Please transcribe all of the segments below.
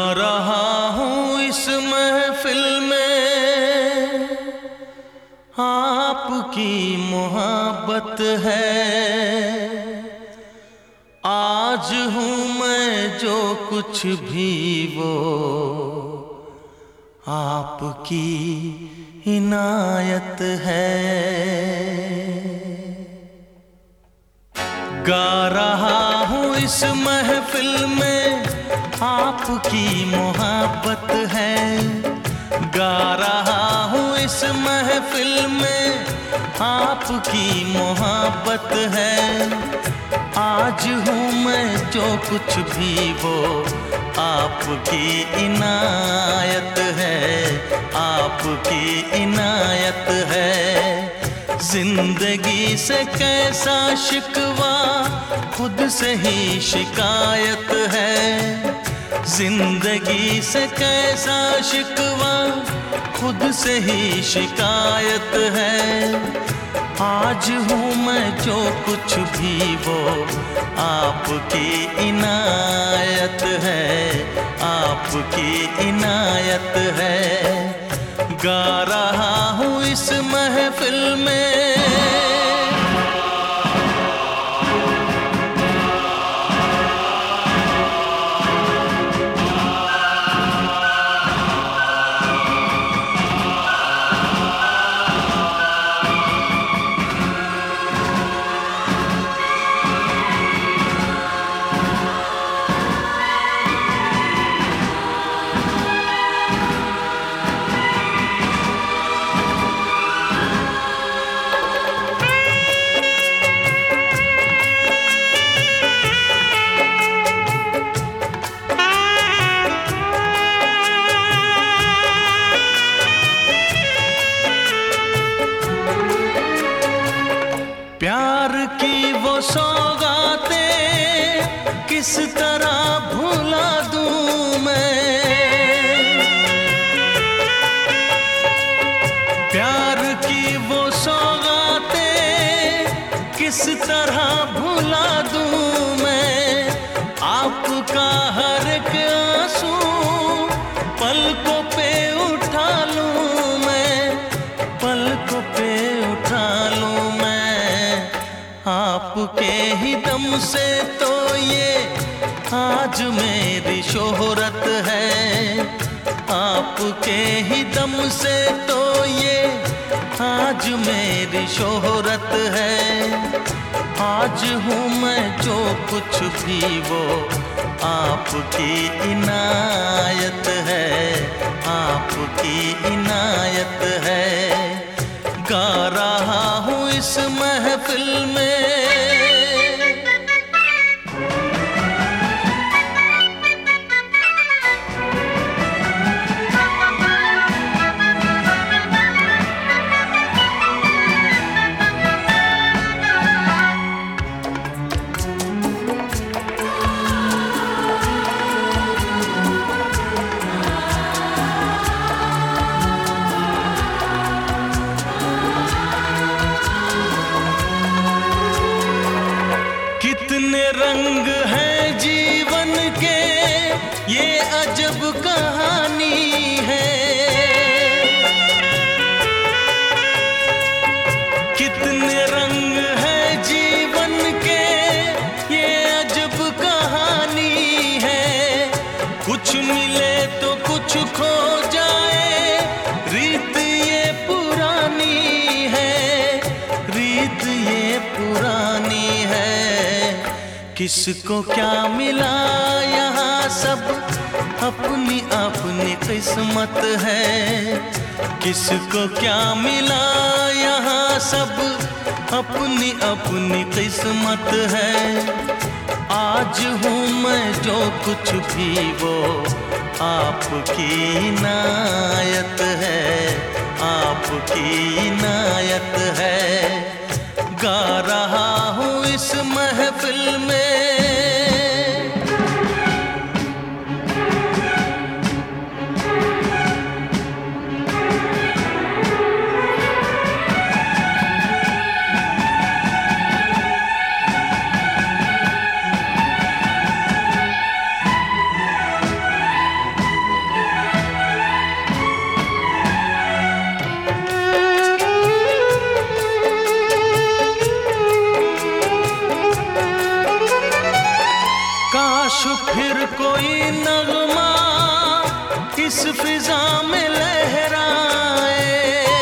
रहा हूँ इस महफिल में, आपकी मोहब्बत है। आज हूँ मैं जो कुछ भी वो आपकी इनायत है। गा रहा हूँ इस महफिल में, आपकी मोहब्बत है। गा रहा हूँ इस महफिल में, आपकी मोहब्बत है। आज हूँ मैं जो कुछ भी वो आपकी इनायत है, आपकी इनायत है। जिंदगी से कैसा शिकवा, खुद से ही शिकायत है। जिंदगी से कैसा शिकवा, खुद से ही शिकायत है। आज हूँ मैं जो कुछ भी वो आपकी इनायत है, आपकी इनायत है। गा रहा हूँ इस महफिल में। प्यार की वो सौगातें किस तरह भुला दूं मैं। प्यार की वो सौगातें किस तरह भुला दूं मैं। आपका हर एक आंसू पलकों पे उठा लूं मैं, पलकों पे उठा लूं मैं। आपके ही दम से तो ये आज मेरी शोहरत है। आपके ही दम से तो ये आज मेरी शोहरत है। आज हूँ मैं जो कुछ भी वो आपकी इनायत है, आपकी इनायत है। गा रहा हूँ इस महफिल में। कितने रंग हैं जीवन के, ये अजब कहानी है। कितने रंग हैं जीवन के, ये अजब कहानी है। कुछ मिले तो कुछ खो जाए, रीत ये पुरानी है, रीत ये पुरानी है। किसको क्या मिला यहाँ सब अपनी अपनी किस्मत है। किसको क्या मिला यहाँ सब अपनी अपनी किस्मत है। आज हूँ मैं जो कुछ भी वो आपकी इनायत है, आपकी इनायत है। गा रहा हूँ इस महफिल में। इस फिजा में लहराए।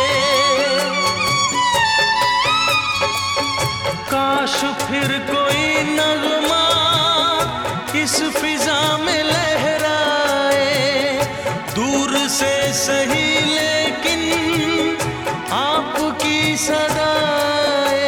काश फिर कोई नगमा इस फिजा में लहराए, दूर से सही लेकिन आपकी सदाए,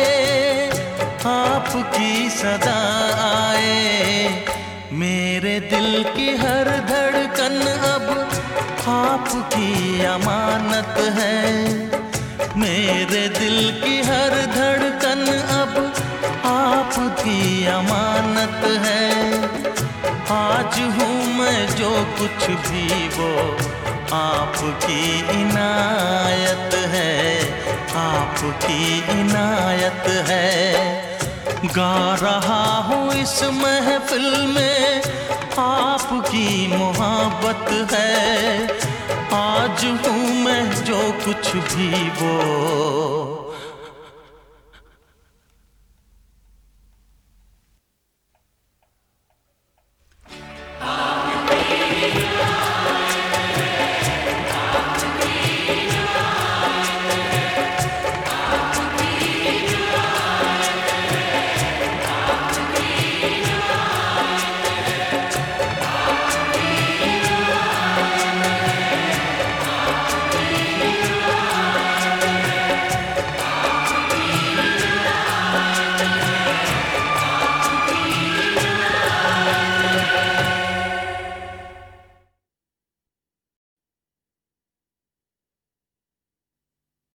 आपकी सदा आए। मेरे दिल की हर धड़कन अब आपकी अमानत है, मेरे दिल की हर धड़कन अब आपकी अमानत है। आज हूँ मैं जो कुछ भी वो आपकी इनायत है, आपकी इनायत है। गा रहा हूँ इस महफिल में आपकी मोहब्बत है, आज हूँ मैं जो कुछ भी वो